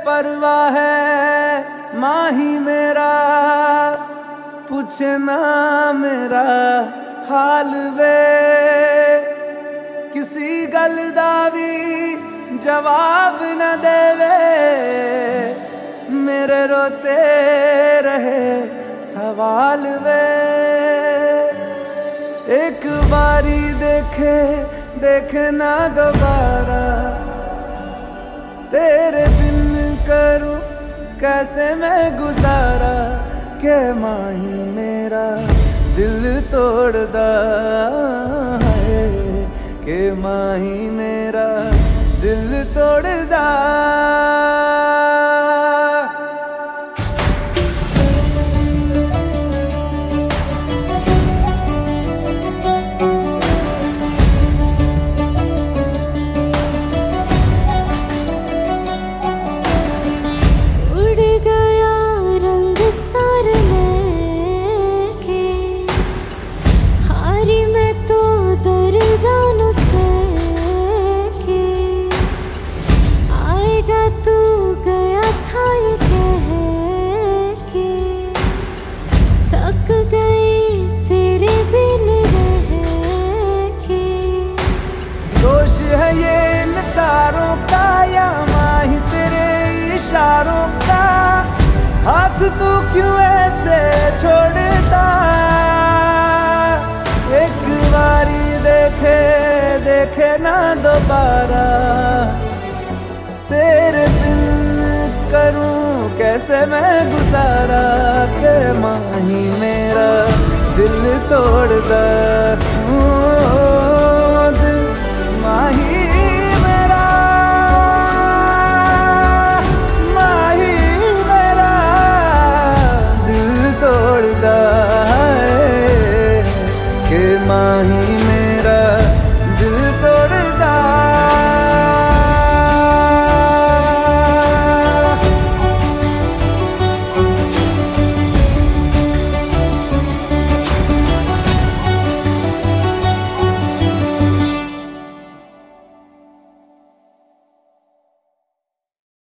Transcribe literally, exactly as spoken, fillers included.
परवाह है माही मेरा, पूछे ना मेरा हाल वे, किसी गल दा भी जवाब न देवे, मेरे रोते रहे सवाल वे। एक बारी देखे देखे ना दोबारा, तेरे बिन करूं कैसे मैं गुजारा, के माही मेरा दिल तोड़दा है, के माही मेरा दिल तोड़दा। है ये इन तारों का या माही तेरे इशारों का, हाथ तू क्यों ऐसे छोड़ता। एक बारी देखे देखे ना दोबारा, तेरे बिन करूं कैसे मैं गुजारा, के माही मेरा दिल तोड़दा।